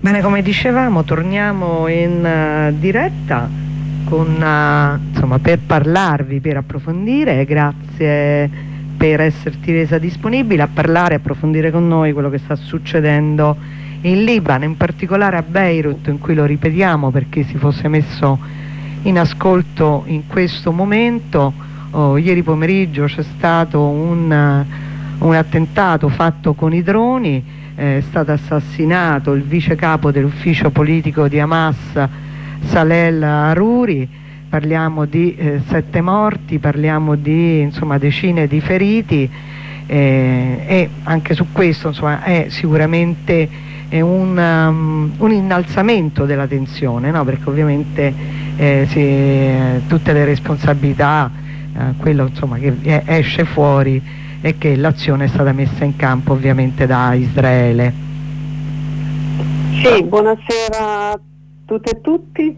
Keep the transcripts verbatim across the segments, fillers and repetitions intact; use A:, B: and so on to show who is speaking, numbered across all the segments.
A: Bene, come dicevamo, torniamo in uh, diretta con, uh, insomma, per parlarvi, per approfondire. Grazie per esserti resa disponibile a parlare, approfondire con noi quello che sta succedendo in Libano, in particolare a Beirut, in cui lo ripetiamo perché si fosse messo in ascolto in questo momento. Oh, ieri pomeriggio c'è stato un, uh, un attentato fatto con i droni. È stato assassinato il vice capo dell'ufficio politico di Hamas, Saleh Haruri. Parliamo di eh, sette morti, parliamo di insomma, decine di feriti, eh, e anche su questo insomma, è sicuramente è un, um, un innalzamento della tensione, no? Perché ovviamente eh, si, eh, tutte le responsabilità, eh, quello insomma, che esce fuori e che l'azione è stata messa in campo ovviamente da Israele.
B: Sì, buonasera a tutte e tutti.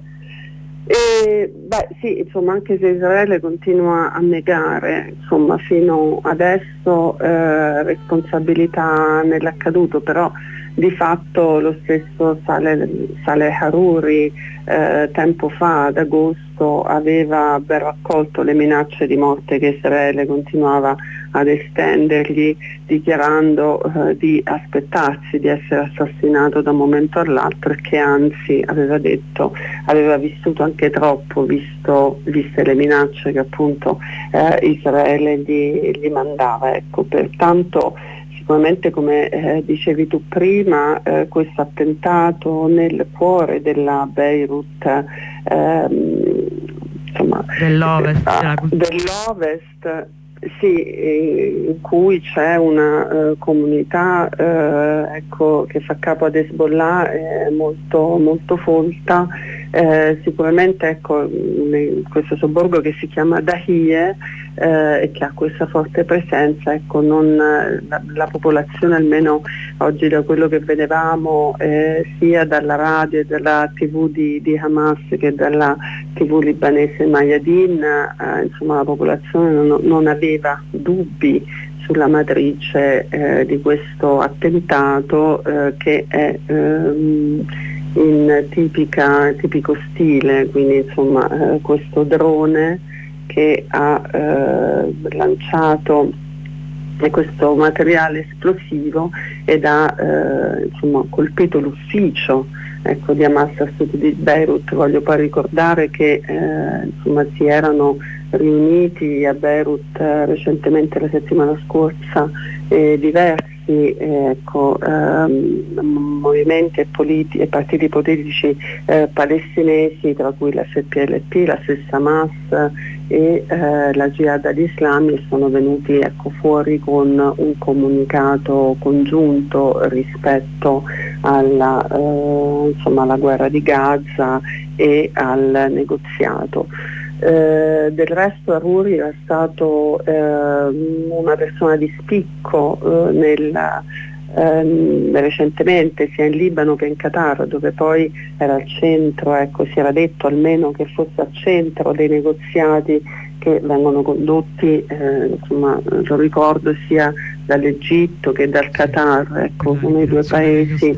B: E, beh, sì, insomma, anche se Israele continua a negare, insomma, fino adesso eh, responsabilità nell'accaduto, però di fatto lo stesso Saleh, Saleh Haruri eh, tempo fa, ad agosto, aveva ben raccolto le minacce di morte che Israele continuava ad estendergli, dichiarando eh, di aspettarsi di essere assassinato da un momento all'altro, e che anzi aveva detto aveva vissuto anche troppo, visto, viste le minacce che appunto eh, Israele gli, gli mandava. Ecco, pertanto sicuramente, come eh, dicevi tu prima, eh, questo attentato nel cuore della Beirut, ehm, insomma,
A: dell'Ovest,
B: eh, dell'Ovest sì, in cui c'è una uh, comunità uh, ecco, che fa capo ad Hezbollah, eh, molto, molto folta. Eh, sicuramente ecco, in questo sobborgo che si chiama Dahie eh, e che ha questa forte presenza, ecco, non, la, la popolazione, almeno oggi da quello che vedevamo eh, sia dalla radio e dalla tivù di, di Hamas che dalla tivù libanese Mayadeen, eh, insomma la popolazione non, non aveva dubbi sulla matrice eh, di questo attentato eh, che è ehm, in tipica, tipico stile, quindi insomma eh, questo drone che ha eh, lanciato questo materiale esplosivo ed ha eh, insomma, colpito l'ufficio ecco, di Hamas a sud di Beirut. Voglio poi ricordare che eh, insomma, si erano riuniti a Beirut eh, recentemente, la settimana scorsa, eh, diversi eh, ecco, ehm, movimenti e, politi- e partiti politici eh, palestinesi, tra cui la F P L P, la stessa Hamas e eh, la Jihad al-Islami, sono venuti ecco, fuori con un comunicato congiunto rispetto alla, eh, insomma, alla guerra di Gaza e al negoziato. Eh, del resto Haruri era stato eh, una persona di spicco eh, nella, ehm, recentemente sia in Libano che in Qatar, dove poi era al centro, ecco, si era detto almeno che fosse al centro dei negoziati che vengono condotti, eh, insomma, lo ricordo, sia dall'Egitto che dal Qatar, ecco, uno dei due paesi,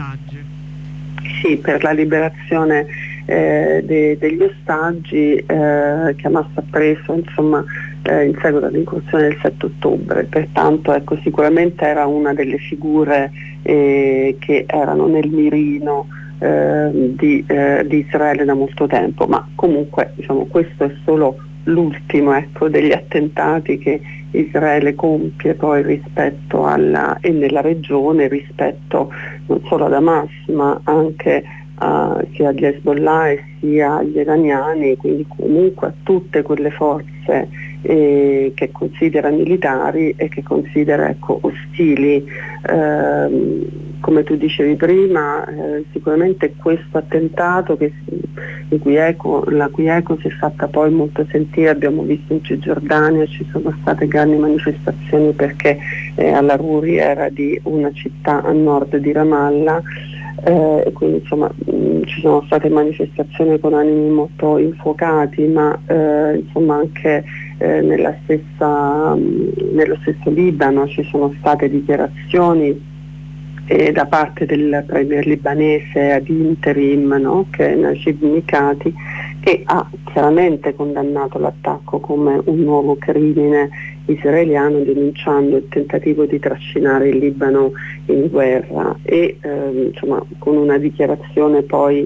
B: sì, per la liberazione Eh, de, degli ostaggi eh, che Hamas ha preso insomma, eh, in seguito all'incursione del sette ottobre. Pertanto ecco, sicuramente era una delle figure eh, che erano nel mirino eh, di, eh, di Israele da molto tempo, ma comunque diciamo, questo è solo l'ultimo ecco, degli attentati che Israele compie poi rispetto alla, e nella regione rispetto non solo ad Hamas ma anche Uh, sia agli Hezbollah e sia agli iraniani, quindi comunque a tutte quelle forze eh, che considera militari e che considera ecco, ostili. Uh, come tu dicevi prima, eh, sicuramente questo attentato che, in cui eco, la cui eco si è fatta poi molto sentire, abbiamo visto in Cisgiordania, ci sono state grandi manifestazioni perché eh, al-Haruri era di una città a nord di Ramallah. Eh, e quindi insomma mh, ci sono state manifestazioni con animi molto infuocati, ma eh, insomma anche eh, nella stessa, mh, nello stesso Libano ci sono state dichiarazioni e da parte del premier libanese ad interim, no? Che è Najib Mikati, che ha chiaramente condannato l'attacco come un nuovo crimine israeliano, denunciando il tentativo di trascinare il Libano in guerra e eh, insomma, con una dichiarazione poi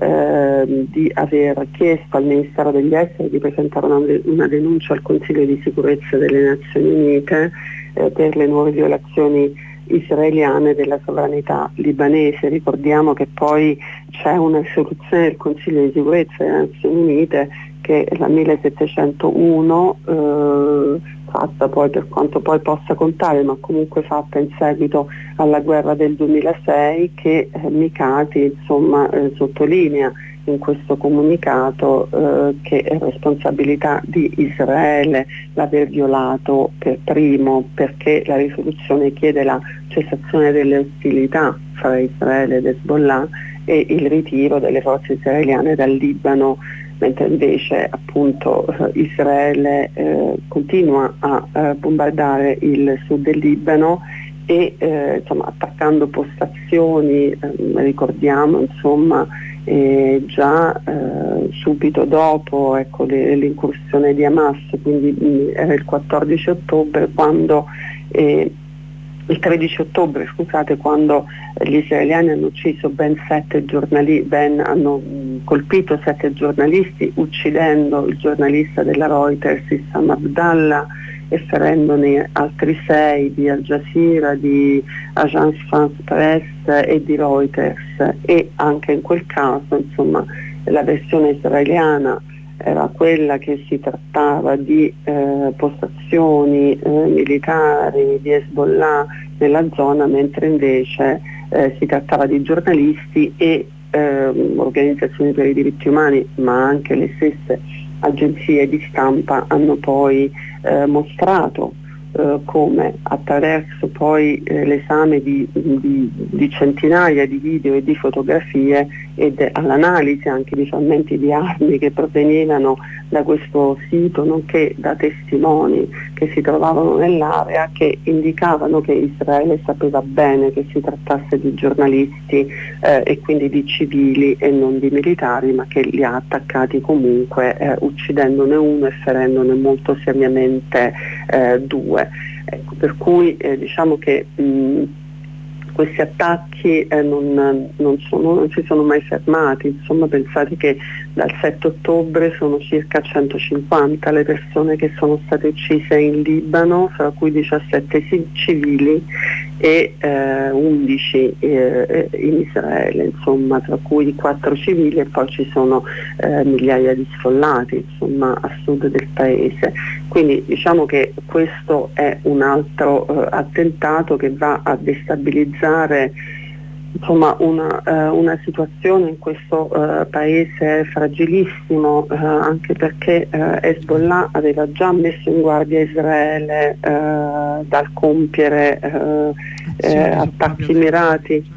B: eh, di aver chiesto al Ministero degli Esteri di presentare una, una denuncia al Consiglio di sicurezza delle Nazioni Unite eh, per le nuove violazioni israeliane della sovranità libanese. Ricordiamo che poi c'è una risoluzione del Consiglio di sicurezza delle Nazioni Unite, che è la millesettecentouno, eh, fatta poi, per quanto poi possa contare, ma comunque fatta in seguito alla guerra del duemilasei, che eh, Mikati insomma eh, sottolinea in questo comunicato eh, che è responsabilità di Israele l'aver violato per primo, perché la risoluzione chiede la cessazione delle ostilità fra Israele ed Hezbollah e il ritiro delle forze israeliane dal Libano, mentre invece appunto Israele eh, continua a eh, bombardare il sud del Libano e eh, insomma, attaccando postazioni, eh, ricordiamo insomma eh, già eh, subito dopo ecco, le, l'incursione di Hamas, quindi mh, era il quattordici ottobre quando eh, il tredici ottobre scusate, quando gli israeliani hanno ucciso ben sette giornalisti, ben hanno mh, colpito sette giornalisti, uccidendo il giornalista della Reuters Issam Abdallah e ferendone altri sei di Al Jazeera, di Agence France Presse e di Reuters, e anche in quel caso insomma la versione israeliana era quella che si trattava di eh, postazioni eh, militari di Hezbollah nella zona, mentre invece eh, si trattava di giornalisti e eh, organizzazioni per i diritti umani, ma anche le stesse agenzie di stampa hanno poi eh, mostrato eh, come attraverso poi eh, l'esame di, di, di centinaia di video e di fotografie ed all'analisi anche di frammenti di armi che provenivano da questo sito, nonché da testimoni che si trovavano nell'area, che indicavano che Israele sapeva bene che si trattasse di giornalisti eh, e quindi di civili e non di militari, ma che li ha attaccati comunque eh, uccidendone uno e ferendone molto seriamente eh, due. Ecco, per cui eh, diciamo che mh, questi attacchi eh, non, non, sono, non si sono mai fermati, insomma pensate che dal sette ottobre sono circa centocinquanta le persone che sono state uccise in Libano, fra cui diciassette civili e eh, undici eh, in Israele, insomma, tra cui quattro civili, e poi ci sono eh, migliaia di sfollati insomma, a sud del paese. Quindi diciamo che questo è un altro eh, attentato che va a destabilizzare insomma, una, eh, una situazione in questo eh, paese fragilissimo, eh, anche perché eh, Hezbollah aveva già messo in guardia Israele eh, dal compiere eh, eh, attacchi mirati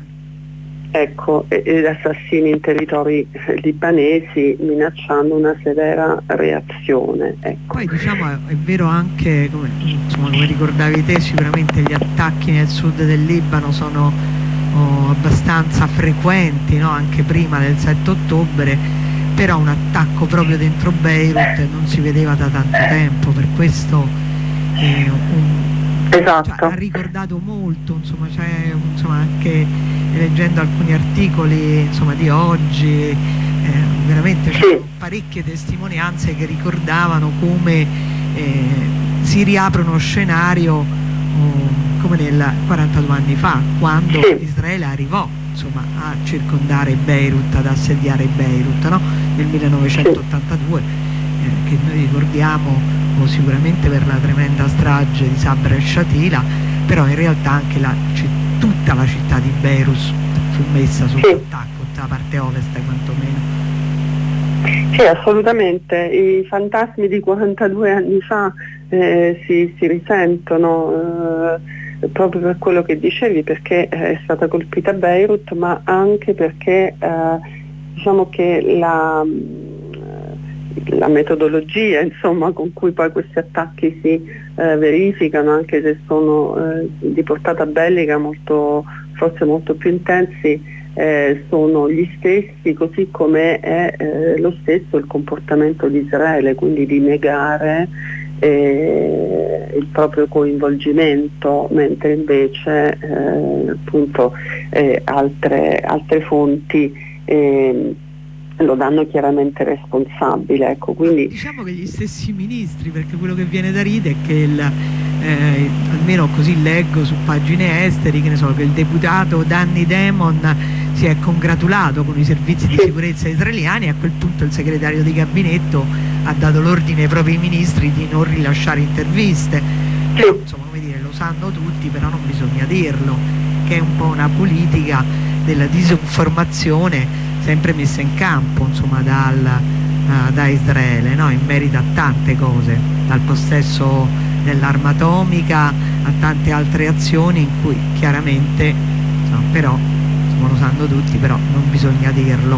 B: ecco, ed assassini in territori libanesi, minacciando una severa reazione. Ecco.
A: Poi diciamo è, è vero anche, come, insomma, come ricordavi te, sicuramente gli attacchi nel sud del Libano sono oh, abbastanza frequenti, no? Anche prima del sette ottobre, però un attacco proprio dentro Beirut non si vedeva da tanto tempo, per questo eh, un,
B: esatto.
A: Cioè, ha ricordato molto, insomma, c'è insomma, anche leggendo alcuni articoli insomma, di oggi, eh, veramente
B: sì.
A: c'erano parecchie testimonianze che ricordavano come eh, si riapre uno scenario oh, come nel quarantadue anni fa, quando
B: sì.
A: Israele arrivò insomma, a circondare Beirut, ad assediare Beirut, no? Nel millenovecentottantadue, eh, che noi ricordiamo oh, sicuramente per la tremenda strage di Sabra e Shatila, però in realtà anche la città, tutta la città di Beirut fu messa sotto
B: sì.
A: attacco, la parte ovest quantomeno.
B: Sì, assolutamente, i fantasmi di quarantadue anni fa eh, si, si risentono eh, proprio per quello che dicevi, perché è stata colpita Beirut, ma anche perché eh, diciamo che la la metodologia insomma, con cui poi questi attacchi si eh, verificano, anche se sono eh, di portata bellica molto, forse molto più intensi, eh, sono gli stessi, così come è eh, lo stesso il comportamento di Israele, quindi di negare eh, il proprio coinvolgimento, mentre invece eh, appunto eh, altre, altre fonti eh, lo danno chiaramente responsabile, ecco, quindi
C: diciamo che gli stessi ministri, perché quello che viene da ridere è che il, eh, almeno così leggo su pagine esteri, che ne so, che il deputato Danny Damon si è congratulato con i servizi di sicurezza israeliani, e a quel punto il segretario di gabinetto ha dato l'ordine ai propri ministri di non rilasciare interviste. Però, insomma, come dire, lo sanno tutti, però non bisogna dirlo, che è un po' una politica della disinformazione sempre messa in campo, insomma, dal, uh, da Israele, no? In merito a tante cose, dal possesso dell'arma atomica a tante altre azioni in cui chiaramente, insomma, però insomma, lo sanno tutti, però non bisogna dirlo.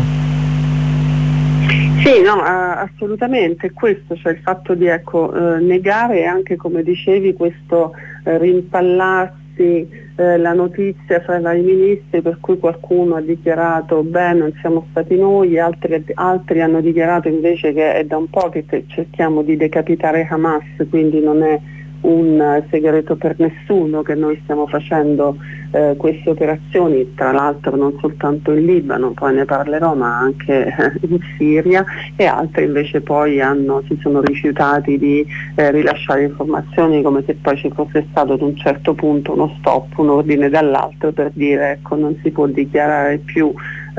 B: Sì, no, assolutamente, questo, cioè il fatto di ecco, eh, negare anche, come dicevi, questo eh, rimpallarsi Eh, la notizia fra i ministri, per cui qualcuno ha dichiarato beh, non siamo stati noi, altri, altri hanno dichiarato invece che è da un po' che cerchiamo di decapitare Hamas, quindi non è un segreto per nessuno che noi stiamo facendo eh, queste operazioni, tra l'altro non soltanto in Libano, poi ne parlerò, ma anche eh, in Siria, e altri invece poi hanno, si sono rifiutati di eh, rilasciare informazioni, come se poi ci fosse stato ad un certo punto uno stop, un ordine dall'altro per dire ecco non si può dichiarare più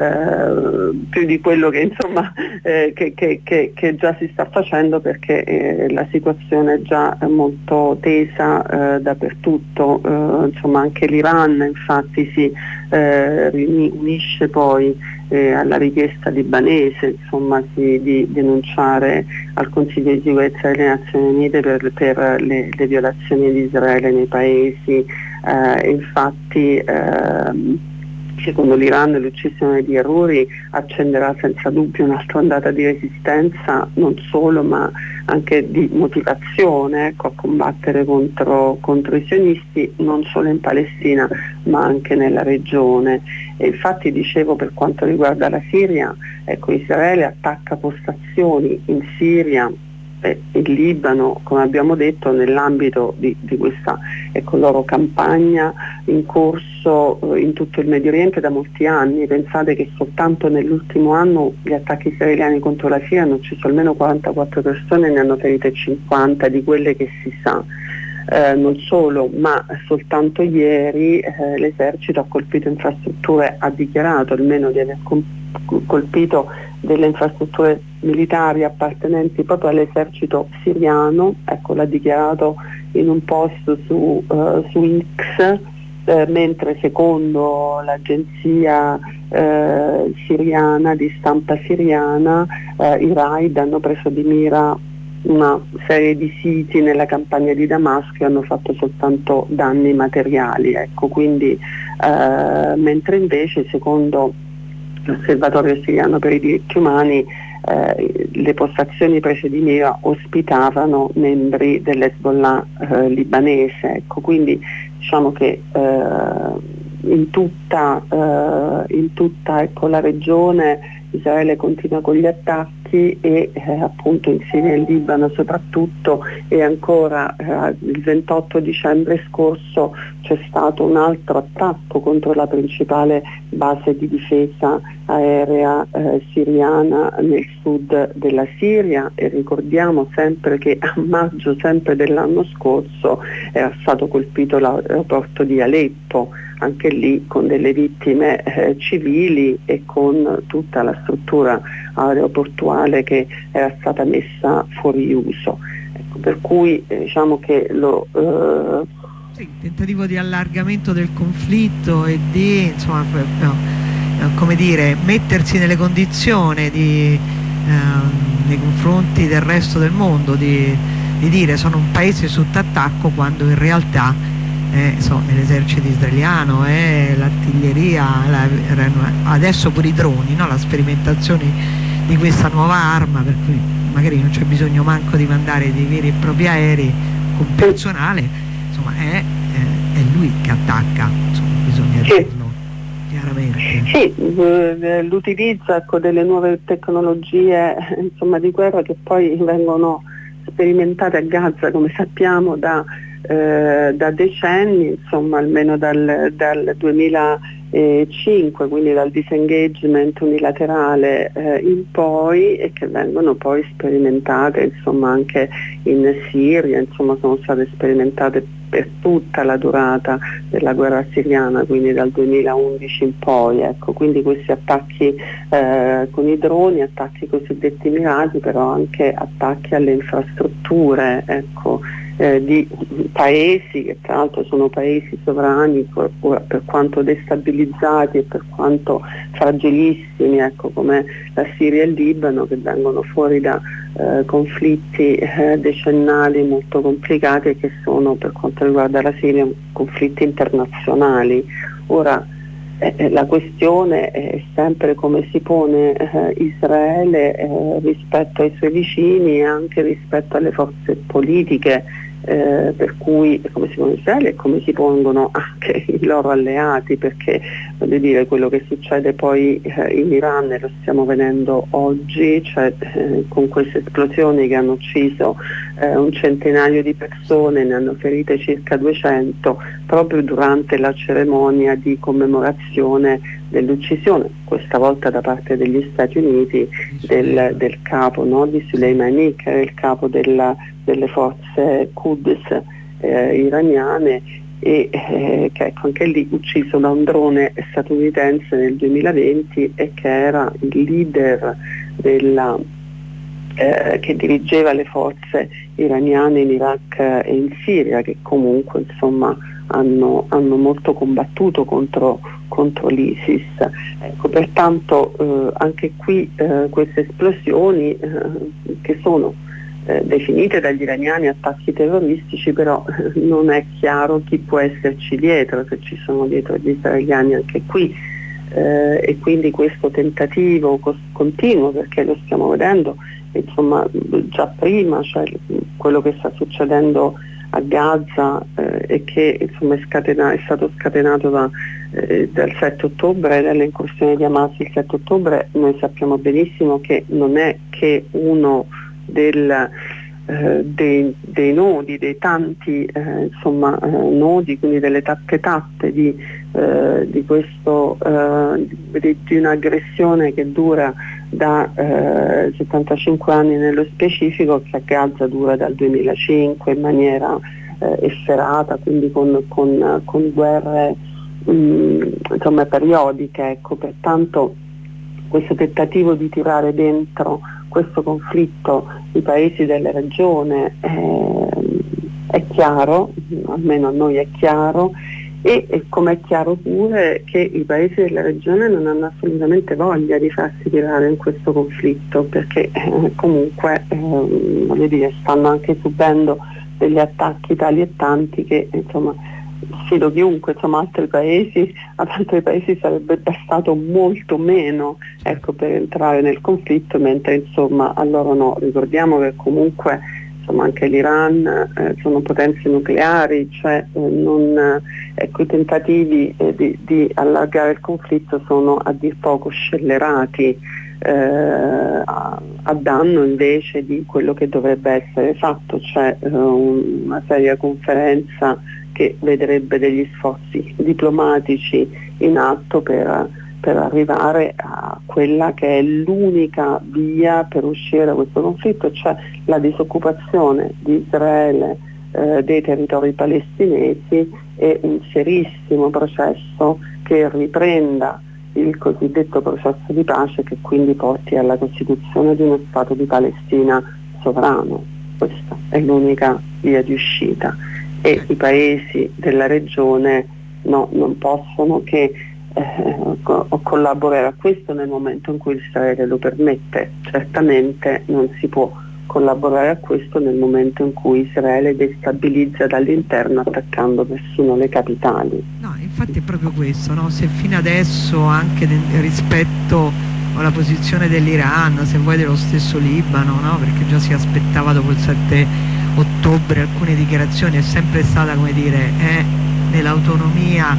B: Eh, più di quello che insomma eh, che, che, che, che già si sta facendo, perché eh, la situazione è già molto tesa eh, dappertutto, eh, insomma anche l'Iran infatti si eh, unisce poi eh, alla richiesta libanese, insomma si, di denunciare al Consiglio di sicurezza delle Nazioni Unite per, per le, le violazioni di Israele nei paesi, eh, infatti ehm, secondo l'Iran l'uccisione di Aruri accenderà senza dubbio un'altra ondata di resistenza, non solo ma anche di motivazione, ecco, a combattere contro, contro i sionisti, non solo in Palestina ma anche nella regione. E infatti dicevo, per quanto riguarda la Siria, ecco, Israele attacca postazioni in Siria, in Libano, come abbiamo detto, nell'ambito di, di questa ecco, loro campagna in corso eh, in tutto il Medio Oriente da molti anni. Pensate che soltanto nell'ultimo anno gli attacchi israeliani contro la Siria hanno ucciso almeno quarantaquattro persone e ne hanno ferite cinquanta di quelle che si sa. Eh, non solo, ma soltanto ieri eh, l'esercito ha colpito infrastrutture, ha dichiarato almeno di aver colpito delle infrastrutture militari appartenenti proprio all'esercito siriano, ecco, l'ha dichiarato in un post su, uh, su X, eh, mentre secondo l'agenzia eh, siriana, di stampa siriana, eh, i raid hanno preso di mira una serie di siti nella campagna di Damasco e hanno fatto soltanto danni materiali, ecco, quindi eh, mentre invece secondo l'Osservatorio siriano per i diritti umani eh, le postazioni prese di mira ospitavano membri dell'Hezbollah eh, libanese, ecco, quindi diciamo che eh, in tutta, eh, in tutta ecco, la regione Israele continua con gli attacchi e eh, appunto in Siria e in Libano soprattutto, e ancora eh, il ventotto dicembre scorso c'è stato un altro attacco contro la principale base di difesa aerea eh, siriana nel sud della Siria, e ricordiamo sempre che a maggio sempre dell'anno scorso era stato colpito l'aeroporto di Aleppo, anche lì con delle vittime eh, civili e con tutta la struttura aeroportuale che era stata messa fuori uso. Ecco, per cui eh, diciamo che lo eh...
C: sì, tentativo di allargamento del conflitto e di insomma, no, come dire, mettersi nelle condizioni di, eh, nei confronti del resto del mondo di, di dire sono un paese sotto attacco, quando in realtà Eh, so, l'esercito israeliano, eh, l'artiglieria, la, adesso pure i droni, no? La sperimentazione di questa nuova arma, per cui magari non c'è bisogno manco di mandare dei veri e propri aerei con personale, insomma è, è, è lui che attacca, insomma, bisogna dirlo. chiaramente.
B: Sì, l'utilizzo, ecco, delle nuove tecnologie, insomma, di guerra che poi vengono sperimentate a Gaza, come sappiamo, da, eh, da decenni, insomma, almeno dal, dal duemilacinque, quindi dal disengagement unilaterale eh, in poi, e che vengono poi sperimentate, insomma, anche in Siria, insomma, sono state sperimentate per tutta la durata della guerra siriana, quindi dal duemilaundici in poi, ecco. Quindi questi attacchi eh, con i droni, attacchi cosiddetti mirati, però anche attacchi alle infrastrutture, ecco, eh, di paesi che tra l'altro sono paesi sovrani, per, per quanto destabilizzati e per quanto fragilissimi, ecco, come la Siria e il Libano, che vengono fuori da eh, conflitti eh, decennali molto complicati, e che sono, per quanto riguarda la Siria, conflitti internazionali. Ora eh, la questione è sempre come si pone eh, Israele eh, rispetto ai suoi vicini e anche rispetto alle forze politiche, eh, per cui come si pone Israele e come si pongono anche i loro alleati, perché voglio dire, quello che succede poi eh, in Iran lo stiamo vedendo oggi, cioè eh, con queste esplosioni che hanno ucciso eh, un centinaio di persone, ne hanno ferite circa duecento, proprio durante la cerimonia di commemorazione dell'uccisione, questa volta da parte degli Stati Uniti, del, del capo, no, di Soleimani, che era il capo della, delle forze Quds eh, iraniane, e eh, che ecco, anche lì ucciso da un drone statunitense nel duemilaventi, e che era il leader della, eh, che dirigeva le forze iraniane in Iraq e in Siria, che comunque, insomma, hanno, hanno molto combattuto contro, contro l'ISIS. Ecco, pertanto eh, anche qui eh, queste esplosioni eh, che sono eh, definite dagli iraniani attacchi terroristici, però eh, non è chiaro chi può esserci dietro, se ci sono dietro gli israeliani anche qui, eh, e quindi questo tentativo cos- continuo, perché lo stiamo vedendo, insomma, già prima, cioè quello che sta succedendo a Gaza eh, e che, insomma, è, scatena- è stato scatenato da, eh, dal sette ottobre, dalle incursioni di Hamas il sette ottobre. Noi sappiamo benissimo che non è che uno del, eh, dei, dei nodi, dei tanti eh, insomma, eh, nodi, quindi delle tappe tappe di, eh, di, questo, eh, di, di un'aggressione che dura da eh, settantacinque anni nello specifico, che a Gaza dura dal duemilacinque in maniera eh, efferata, quindi con, con, con guerre mh, insomma, periodiche, ecco. Pertanto questo tentativo di tirare dentro questo conflitto i paesi della regione eh, è chiaro, almeno a noi è chiaro, e, e come è chiaro pure che i paesi della regione non hanno assolutamente voglia di farsi tirare in questo conflitto, perché eh, comunque eh, voglio dire, stanno anche subendo degli attacchi tali e tanti che, insomma, sfido chiunque, insomma, altri paesi, ad altri paesi sarebbe bastato molto meno, ecco, per entrare nel conflitto, mentre, insomma, a loro no. Ricordiamo che comunque, insomma, anche l'Iran eh, sono potenze nucleari, cioè eh, non, ecco, i tentativi eh, di, di allargare il conflitto sono a dir poco scellerati, eh, a, a danno invece di quello che dovrebbe essere fatto, cioè eh, un, una seria conferenza che vedrebbe degli sforzi diplomatici in atto per, per arrivare a quella che è l'unica via per uscire da questo conflitto, cioè la disoccupazione di Israele eh, dei territori palestinesi, e un serissimo processo che riprenda il cosiddetto processo di pace, che quindi porti alla costituzione di uno Stato di Palestina sovrano. Questa è l'unica via di uscita, e i paesi della regione no, non possono che eh, co- collaborare a questo nel momento in cui Israele lo permette. Certamente non si può collaborare a questo nel momento in cui Israele destabilizza dall'interno attaccando persino le capitali.
C: No, infatti è proprio questo, no? Se fino adesso anche de- rispetto alla posizione dell'Iran, se vuoi dello stesso Libano, no? Perché già si aspettava dopo il sette ottobre alcune dichiarazioni, è sempre stata, come dire, eh, nell'autonomia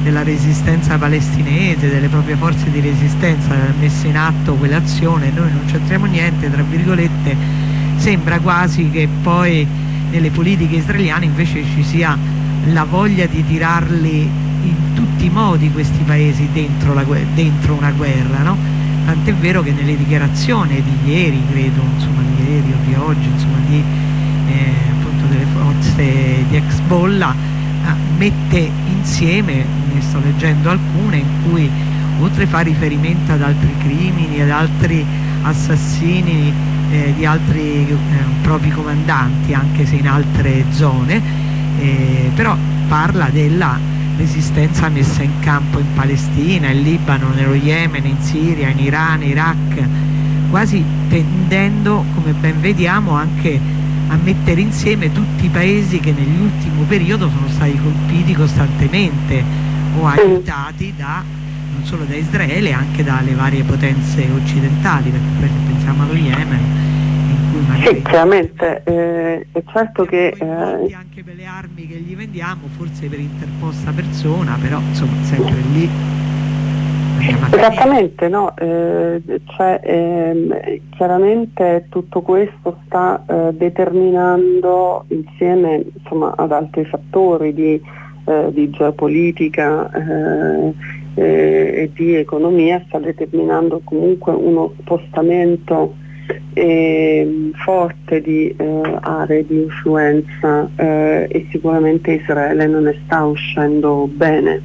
C: della resistenza palestinese, delle proprie forze di resistenza, messe in atto quell'azione, noi non c'entriamo niente, tra virgolette. Sembra quasi che poi nelle politiche israeliane invece ci sia la voglia di tirarli in tutti i modi questi paesi dentro, la, dentro una guerra, no? Tant'è vero che nelle dichiarazioni di ieri, credo, insomma di ieri o di oggi, insomma di eh, appunto delle forze di Hezbollah, eh, mette insieme, ne sto leggendo alcune, in cui oltre fa riferimento ad altri crimini, ad altri assassini eh, di altri eh, propri comandanti, anche se in altre zone, eh, però parla della resistenza messa in campo in Palestina, in Libano, nello Yemen, in Siria, in Iran, Iraq, quasi tendendo, come ben vediamo, anche a mettere insieme tutti i paesi che nell'ultimo periodo sono stati colpiti costantemente o aiutati da, non solo da Israele, anche dalle varie potenze occidentali, perché se pensiamo allo Yemen, in cui magari
B: sì, chiaramente eh, è certo che
C: eh, anche per le armi che gli vendiamo, forse per interposta persona, però insomma sempre lì
B: esattamente, no? Eh, cioè, ehm, chiaramente tutto questo sta eh, determinando, insieme insomma ad altri fattori di, eh, di geopolitica eh, eh, e di economia, sta determinando comunque uno spostamento eh, forte di eh, aree di influenza eh, e sicuramente Israele non ne sta uscendo bene.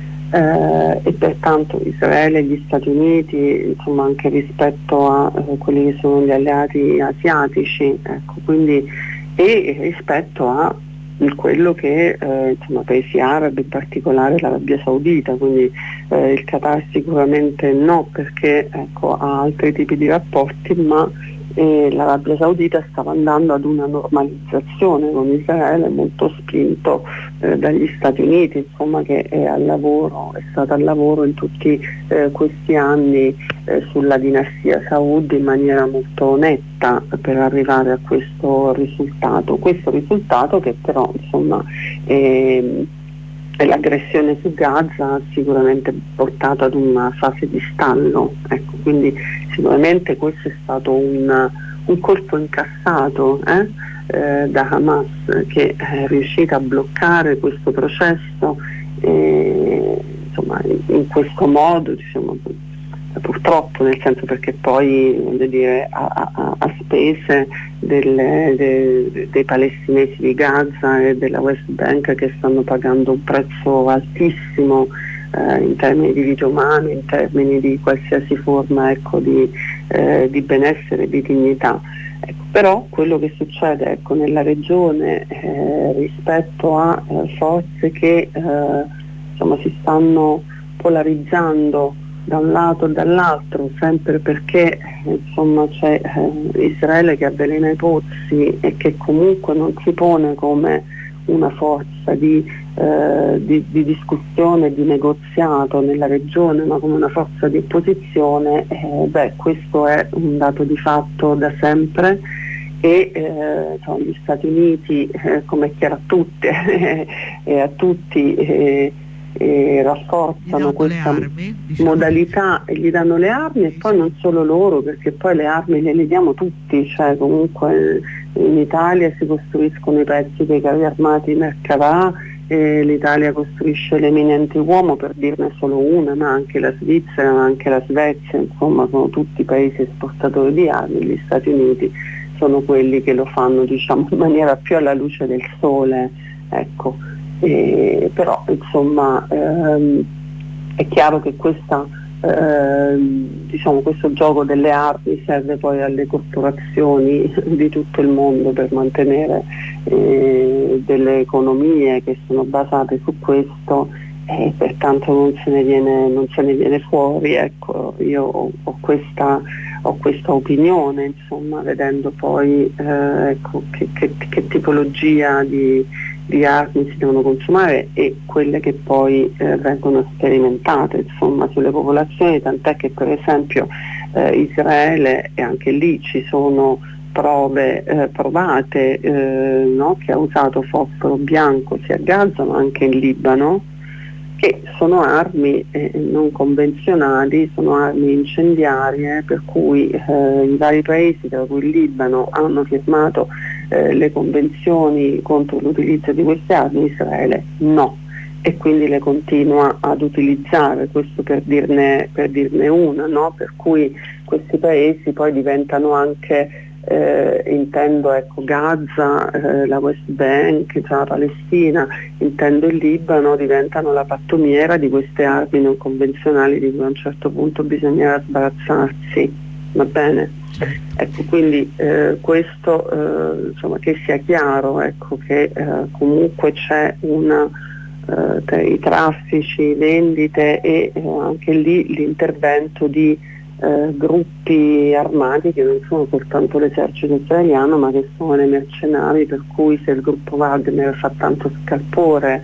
B: Eh, e pertanto Israele e gli Stati Uniti, insomma, anche rispetto a eh, quelli che sono gli alleati asiatici, ecco, quindi, e rispetto a quello che eh, insomma, paesi arabi, in particolare l'Arabia Saudita, quindi eh, il Qatar sicuramente no, perché ecco, ha altri tipi di rapporti, ma eh, l'Arabia Saudita stava andando ad una normalizzazione con Israele molto spinto eh, dagli Stati Uniti, insomma, che è al lavoro, è stata al lavoro in tutti eh, questi anni eh, sulla dinastia Saud in maniera molto netta per arrivare a questo risultato. Questo risultato che però insomma eh, l'aggressione su Gaza ha sicuramente portato ad una fase di stallo, ecco, quindi sicuramente questo è stato un, un colpo incassato eh, eh, da Hamas, che è riuscita a bloccare questo processo e, insomma, in, in questo modo, diciamo, purtroppo, nel senso, perché poi voglio dire a, a, a spese delle, de, dei palestinesi di Gaza e della West Bank, che stanno pagando un prezzo altissimo eh, in termini di vite umane, in termini di qualsiasi forma, ecco, di, eh, di benessere e di dignità. Ecco, però quello che succede, ecco, nella regione eh, rispetto a eh, forze che eh, insomma, si stanno polarizzando da un lato e dall'altro, sempre perché insomma c'è eh, Israele che avvelena i pozzi e che comunque non si pone come una forza di, eh, di, di discussione, di negoziato nella regione, ma come una forza di opposizione, eh, beh, questo è un dato di fatto da sempre. E eh, insomma, gli Stati Uniti, eh, come è chiaro a tutti, e a tutti eh, E rafforzano questa armi, diciamo, modalità e gli danno le armi, e poi non solo loro, perché poi le armi le, le diamo tutti, cioè comunque in Italia si costruiscono i pezzi dei carri armati Merkavà, e l'Italia costruisce le mine antiuomo, per dirne solo una, ma anche la Svizzera, ma anche la Svezia, insomma sono tutti paesi esportatori di armi. Gli Stati Uniti sono quelli che lo fanno, diciamo, in maniera più alla luce del sole, ecco. Eh, però insomma ehm, è chiaro che questa, ehm, diciamo, questo gioco delle armi serve poi alle corporazioni di tutto il mondo per mantenere eh, delle economie che sono basate su questo, e pertanto non se ne viene, non se ne viene fuori, ecco. Io ho, ho questa ho questa opinione, insomma, vedendo poi eh, ecco, che, che, che tipologia di di armi si devono consumare e quelle che poi eh, vengono sperimentate, insomma, sulle popolazioni, tant'è che per esempio eh, Israele, e anche lì ci sono prove eh, provate, eh, no? che ha usato fosforo bianco sia a Gaza ma anche in Libano, che sono armi eh, non convenzionali, sono armi incendiarie, per cui eh, i vari paesi, tra cui il Libano, hanno firmato eh, le convenzioni contro l'utilizzo di queste armi, Israele no, e quindi le continua ad utilizzare, questo per dirne, per dirne una, no? Per cui questi paesi poi diventano anche Eh, intendo ecco, Gaza, eh, la West Bank, cioè la Palestina, intendo il Libano, diventano la pattumiera di queste armi non convenzionali di cui a un certo punto bisognerà sbarazzarsi, va bene? Ecco, quindi eh, questo eh, insomma, che sia chiaro, ecco, che eh, comunque c'è una eh, tra i traffici, vendite e eh, anche lì l'intervento di Eh, gruppi armati che non sono soltanto l'esercito israeliano, ma che sono le mercenari, per cui se il gruppo Wagner fa tanto scalpore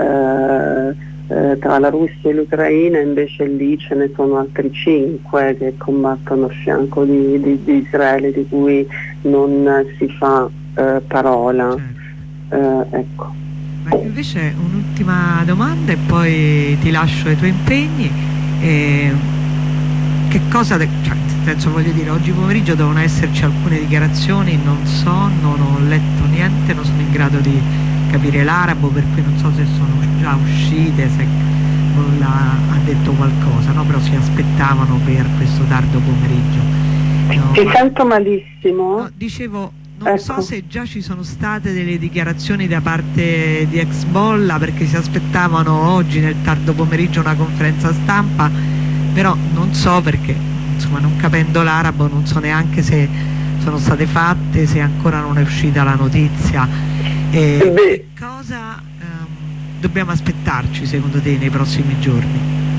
B: eh, eh, tra la Russia e l'Ucraina, invece lì ce ne sono altri cinque che combattono a fianco di, di, di Israele, di cui non si fa eh, parola. Eh, ecco.
C: Ma invece un'ultima domanda e poi ti lascio ai tuoi impegni. Eh, Che cosa, de- cioè, nel senso, voglio dire, oggi pomeriggio devono esserci alcune dichiarazioni, non so, non ho letto niente, non sono in grado di capire l'arabo, per cui non so se sono già uscite, se Nulla ha detto qualcosa, no? Però si aspettavano per questo tardo pomeriggio. No,
B: Ti
C: ma...
B: sento malissimo.
C: No, dicevo, non
B: ecco.
C: so se già ci sono state delle dichiarazioni da parte di Hezbollah, perché si aspettavano oggi nel tardo pomeriggio una conferenza stampa, però non so perché, insomma, non capendo l'arabo non so neanche se sono state fatte, se ancora non è uscita la notizia. E che cosa ehm, dobbiamo aspettarci secondo te nei prossimi giorni?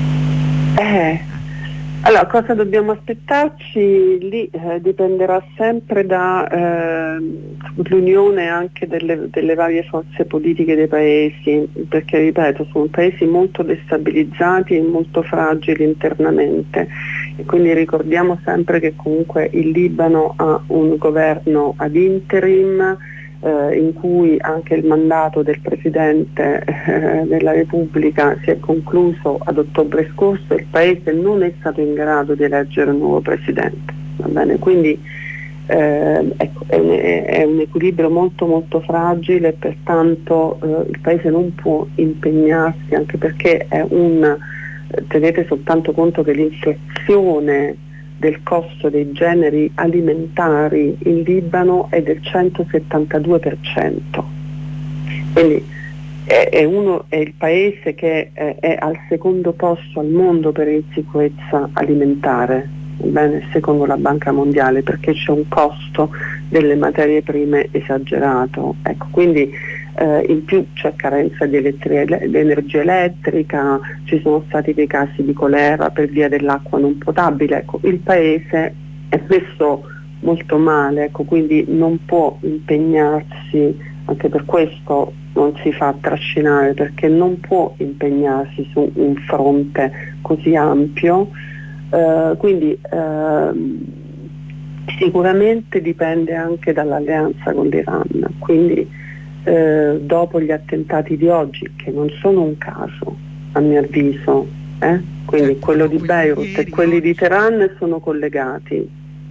B: Eh, allora, cosa dobbiamo aspettarci? Lì eh, dipenderà sempre dall'unione eh, anche delle, delle varie forze politiche dei paesi, perché ripeto, sono paesi molto destabilizzati e molto fragili internamente, e quindi ricordiamo sempre che comunque il Libano ha un governo ad interim, Eh, in cui anche il mandato del Presidente eh, della Repubblica si è concluso ad ottobre scorso e il Paese non è stato in grado di eleggere un nuovo Presidente. Va bene? Quindi eh, ecco, è, un, è un equilibrio molto molto fragile, e pertanto eh, il Paese non può impegnarsi, anche perché è un, tenete soltanto conto che l'inflazione del costo dei generi alimentari in Libano è del centosettantadue per cento, quindi è, è, uno, è il paese che è, è al secondo posto al mondo per insicurezza alimentare, bene, secondo la Banca Mondiale, perché c'è un costo delle materie prime esagerato. Ecco, quindi eh, in più c'è carenza di, elettri- di energia elettrica, ci sono stati dei casi di colera per via dell'acqua non potabile. Ecco, il paese è messo molto male, ecco, quindi non può impegnarsi, anche per questo non si fa trascinare, perché non può impegnarsi su un fronte così ampio. Uh, quindi uh, sicuramente dipende anche dall'alleanza con l'Iran, quindi uh, dopo gli attentati di oggi, che non sono un caso a mio avviso, eh? quindi certo, quello di Beirut ieri, e quelli oggi. di Teheran sono collegati,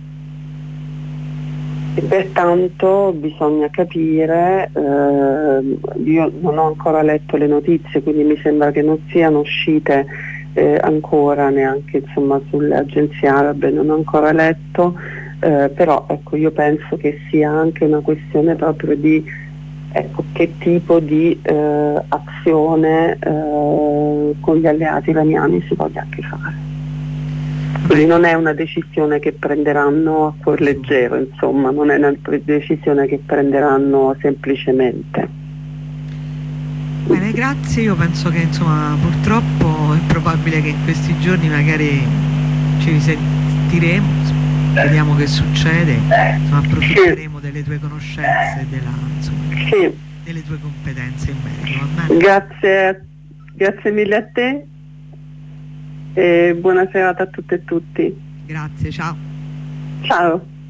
B: e pertanto bisogna capire, uh, io non ho ancora letto le notizie, quindi mi sembra che non siano uscite Eh, ancora neanche, insomma, sulle agenzie arabe, non ho ancora letto, eh, però ecco, io penso che sia anche una questione proprio di ecco, che tipo di eh, azione eh, con gli alleati iraniani si voglia anche fare. Quindi non è una decisione che prenderanno a cuor leggero, insomma, non è una decisione che prenderanno semplicemente.
C: Bene, grazie. Io penso che, insomma, purtroppo è probabile che in questi giorni magari ci risentiremo, vediamo che succede, insomma, approfitteremo delle tue conoscenze, della, insomma,
B: sì.
C: delle tue competenze in merito, va bene?
B: Grazie, grazie mille a te e buona serata a tutte e tutti.
C: Grazie, ciao.
B: Ciao.